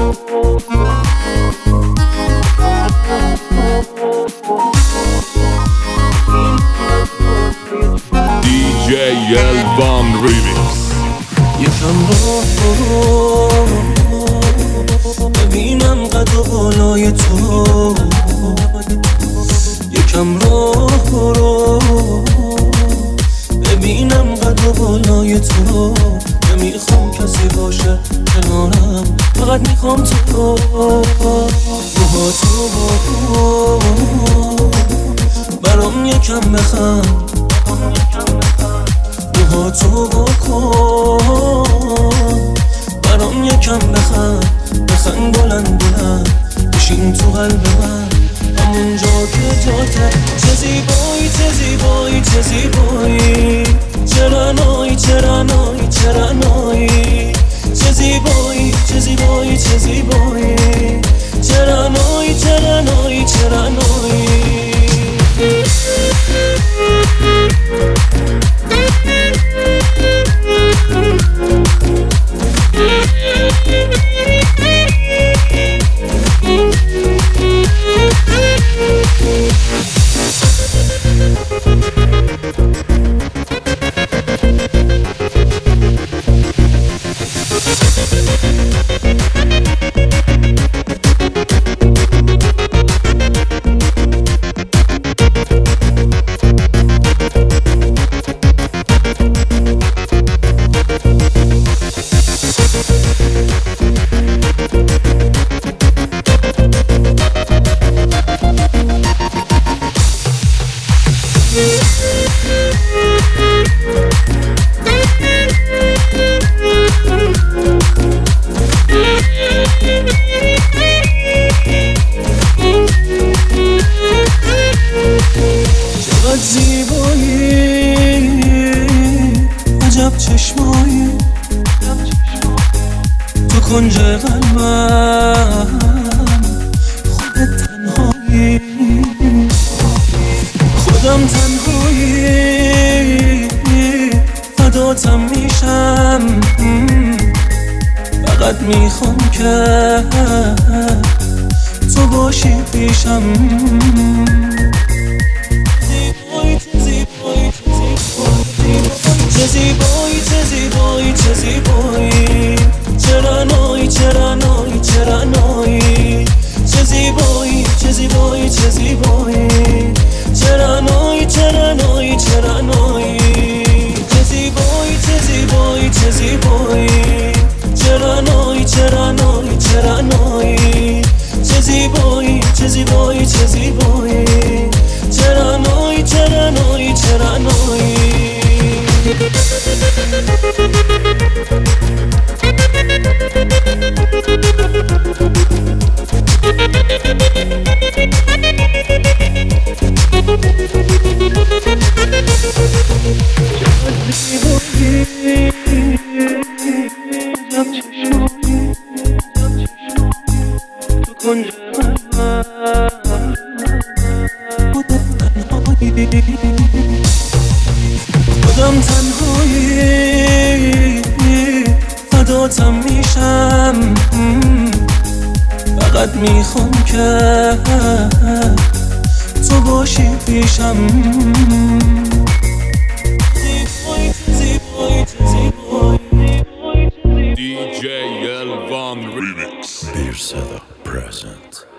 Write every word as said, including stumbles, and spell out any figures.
Elvan Remix. یکم رو ببینم قد و بالای تو، یکم رو ببینم قد و بالای تو. نمیخوام کسی باشه کنارم، فقط میخوام تو. روها تو برام یکم بخند، روها تو بکن برام یکم بخند، بخند بلند بلند بشین تو قلب من، همونجا که جاته. چه زیبایی چه زیبایی چه زیبایی، چرا نایی چرا نایی چرا نایی، چه زیبایی چه زیبایی چه زیبایی، چرا نایی چرا نایی چرا نایی. چقدر زیبایی، عجب چشمایی، تو کنج قلبم خودت تنهایی، خودم تنهایی، فداتم میشم، فقط میخوام که تو باشی پیشم. چه زیبایی چه زیبایی چه زیبایی، چرا نایی چرا نایی چرا نایی، چه زیبایی چه زیبایی چه زیبایی، چرا نایی چرا نایی چرا نایی، چه زیبایی چه زیبایی چه زیبایی، چرا نایی چرا نایی چرا نایی، چه زیبایی چه زیبایی چه زیبایی، چرا نایی چرا نایی چرا نایی. خودم تنهایی، فداتم میشم، فقط میخوام که تو باشی پیشم. دی جی Elvan Remix. Birsa the present.